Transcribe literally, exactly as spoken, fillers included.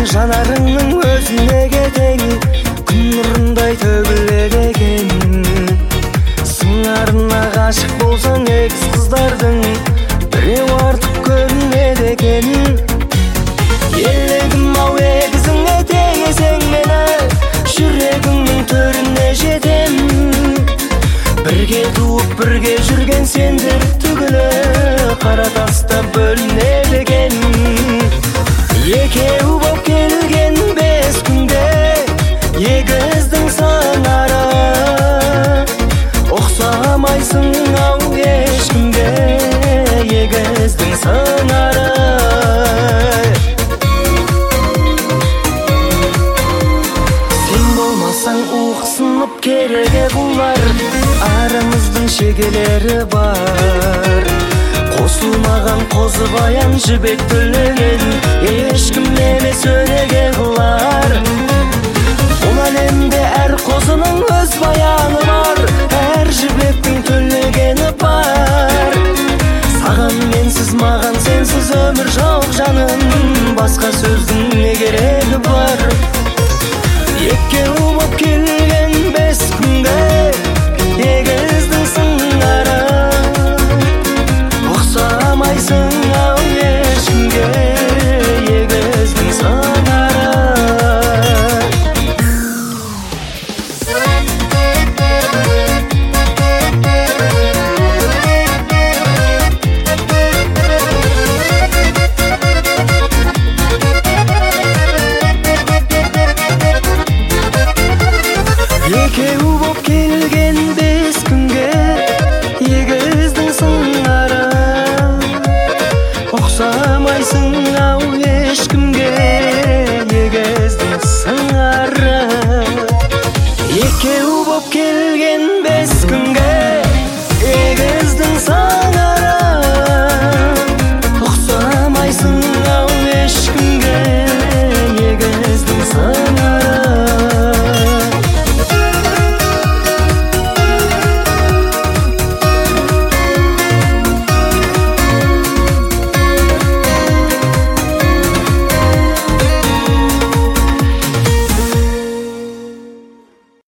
жанарыңның өзіне тең, күн нұрындай төгіледі екен. Сыңарына ғашық болсаң екіз қыздардың біреу артық көрінеді екен. Елегім ау егізіңе теңесең мені, жүрегіңнің төріне жетем. Бірге туып бірге жүрген сендер түгілі қара таста бөлінеді екен. Екеу боп келген бес күнде егіздің сыңары, ұқсамайсың ау ешкімге егіздің сыңары. Сен болмасаң уқсынып кереге бұлар, арамыздың шегелері бар. Қосылмаған қозы баян жібек төлеген, ешкім емес өреге қылар. Бұл әлемде әр қозының өз баяны бар, әр жібектің төлегені бар. Саған менсіз, маған сенсіз өмір жоқ жаным, басқа сөздің не керегі бар? Екеу боп келген бес күнге егіздің сыңары, ұқсамайсың ау ешкімге егіздің сыңары. Екеу боп келген бес күнге егіздің сыңары, ұқсамайсың ау ешкімге егіздің сыңары. Екеу боп келген бес күнге